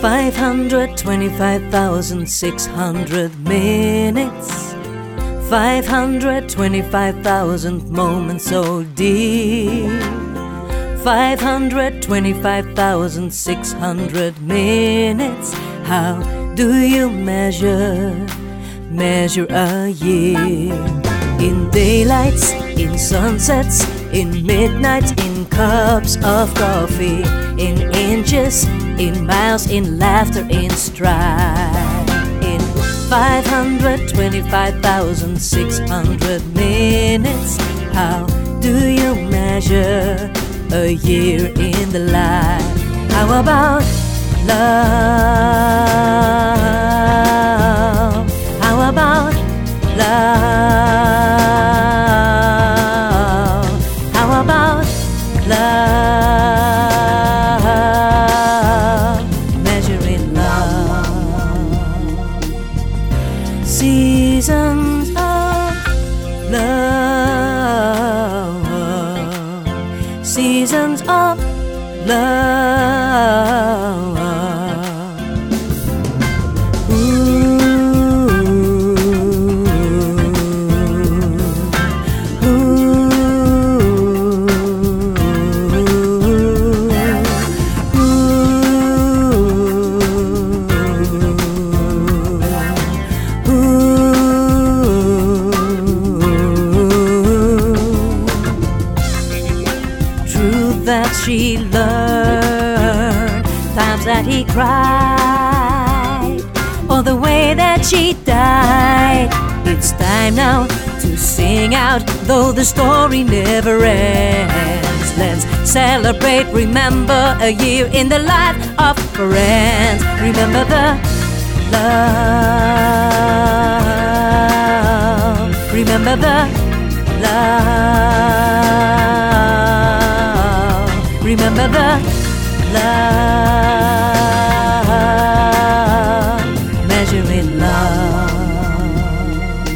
525,600 minutes, 525,000 moments so deep, 525,600 minutes. How do you measure a year? In daylights, in sunsets, in midnights, in cups of coffee, in inches, in miles, in laughter, in stride. In 525,600 minutes, how do you measure a year in the life? How about love? How about love? How about love? Measuring love. Seasons of love. Seasons of love. That she learned, times that he cried, or the way that she died. It's time now to sing out, though the story never ends. Let's celebrate, remember a year in the life of friends. Remember the love. Remember the love. Remember the love, measuring love.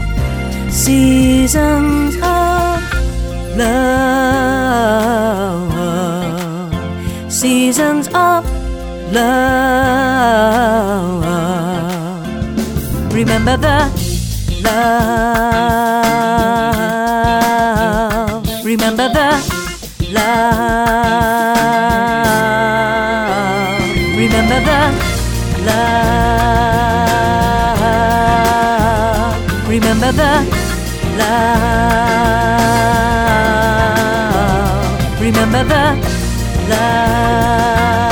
Seasons of love. Seasons of love. Remember the love. Remember the love. Remember the love. Remember the love. Remember the love.